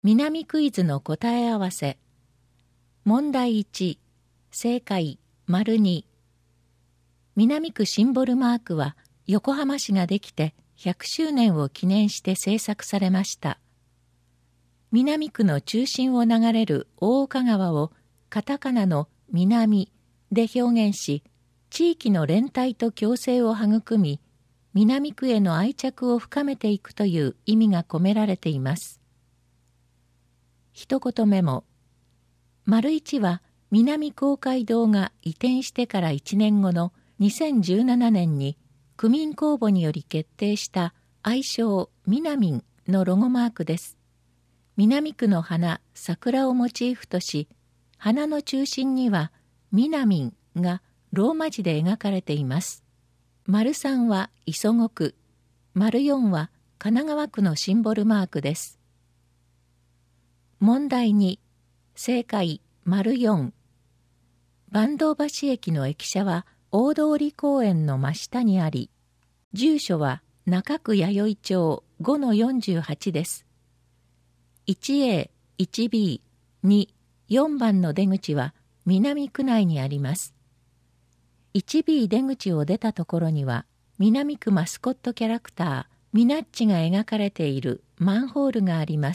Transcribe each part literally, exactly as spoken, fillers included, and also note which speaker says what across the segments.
Speaker 1: 南クイズの答え合わせ。問題いち、正解、丸に。南区シンボルマークは横浜市ができてひゃくしゅうねんを記念して制作されました。南区の中心を流れる大岡川をカタカナの南で表現し、地域の連帯と共生を育み、南区への愛着を深めていくという意味が込められています。一言メモ。丸一は南公会堂が移転してからいちねんごのにせんじゅうななねんに区民公募により決定した愛称みなみんのロゴマークです。南区の花、桜をモチーフとし、花の中心にはみなみんがローマ字で描かれています。丸さんは磯子区、丸よんは神奈川区のシンボルマークです。問題に、正解、丸よん。坂東橋駅の駅舎は大通公園の真下にあり、住所は中区弥生町 ごのよんじゅうはち です。いちエー、いちビー、に、よんばんの出口は南区内にあります。いちビー 出口を出たところには、南区マスコットキャラクター、ミナッチが描かれているマンホールがあります。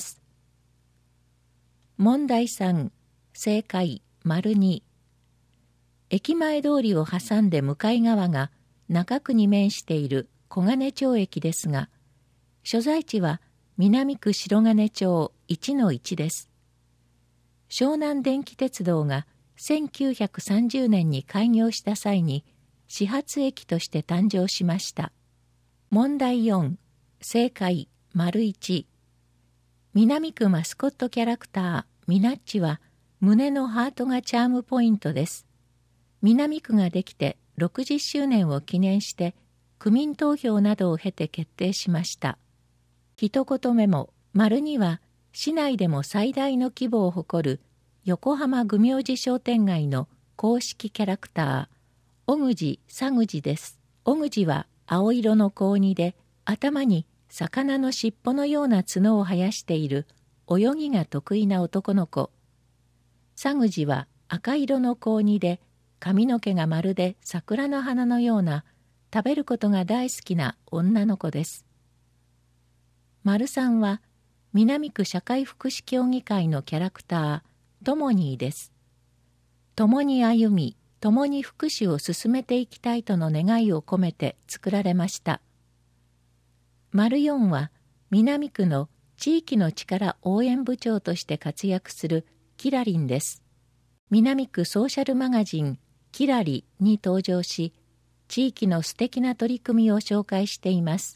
Speaker 1: 問題さん、正解、丸に。駅前通りを挟んで向かい側が中区に面している小金町駅ですが、所在地は南区白金町 いちのいち です。湘南電気鉄道がせんきゅうひゃくさんじゅうねんに開業した際に始発駅として誕生しました。問題よん、正解、丸いち。南区マスコットキャラクター、ミナッチは胸のハートがチャームポイントです。南区ができてろくじゅっしゅうねんを記念して区民投票などを経て決定しました。一言メモ、丸には市内でも最大の規模を誇る横浜愚明寺商店街の公式キャラクター、小口佐口です。小口は青色の高にで頭に魚の尻尾のような角を生やしている泳ぎが得意な男の子。佐口は赤色の高にで髪の毛がまるで桜の花のような食べることが大好きな女の子です。丸さんは南区社会福祉協議会のキャラクター、ともにーです。共に歩み、共に福祉を進めていきたいとの願いを込めて作られました。丸よんは南区の地域の力応援部長として活躍するキラリンです。南区ソーシャルマガジンキラリに登場し、地域の素敵な取り組みを紹介しています。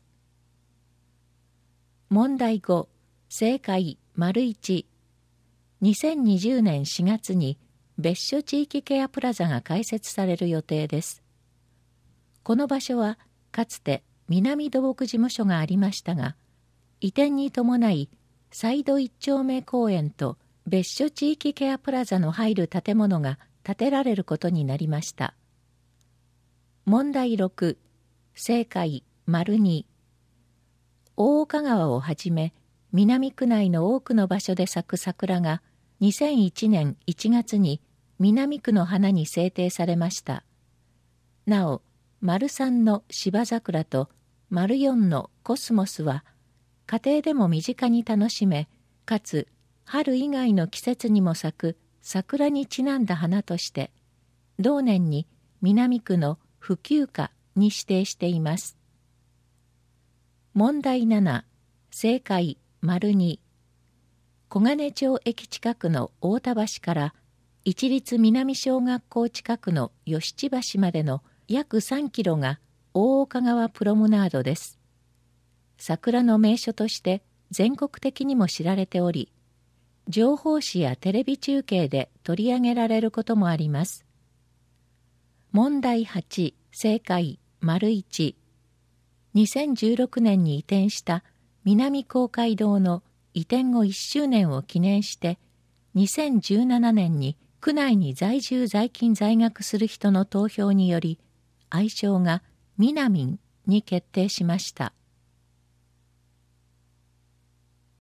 Speaker 1: 問題ご、正解、丸いち。にせんにじゅうねんしがつに別所地域ケアプラザが開設される予定です。この場所はかつて南土木事務所がありましたが、移転に伴いサイド一丁目公園と別所地域ケアプラザの入る建物が建てられることになりました。問題ろく、正解、丸に。大岡川をはじめ南区内の多くの場所で咲く桜がにせんいちねんいちがつに南区の花に制定されました。なお、丸さんの芝桜と丸よんのコスモスは家庭でも身近に楽しめ、かつ春以外の季節にも咲く桜にちなんだ花として、同年に南区の普及花に指定しています。問題なな、正解、丸に。小金町駅近くの太田橋から一律南小学校近くの吉地橋までの約さんキロが大岡川プロムナードです。桜の名所として全国的にも知られており、情報誌やテレビ中継で取り上げられることもあります。問題はち、正解、丸いち。にせんじゅうろくねんに移転した南公会堂の移転後いっしゅうねんを記念して、にせんじゅうななねんに区内に在住在勤在学する人の投票により、愛称がみなみんに決定しました。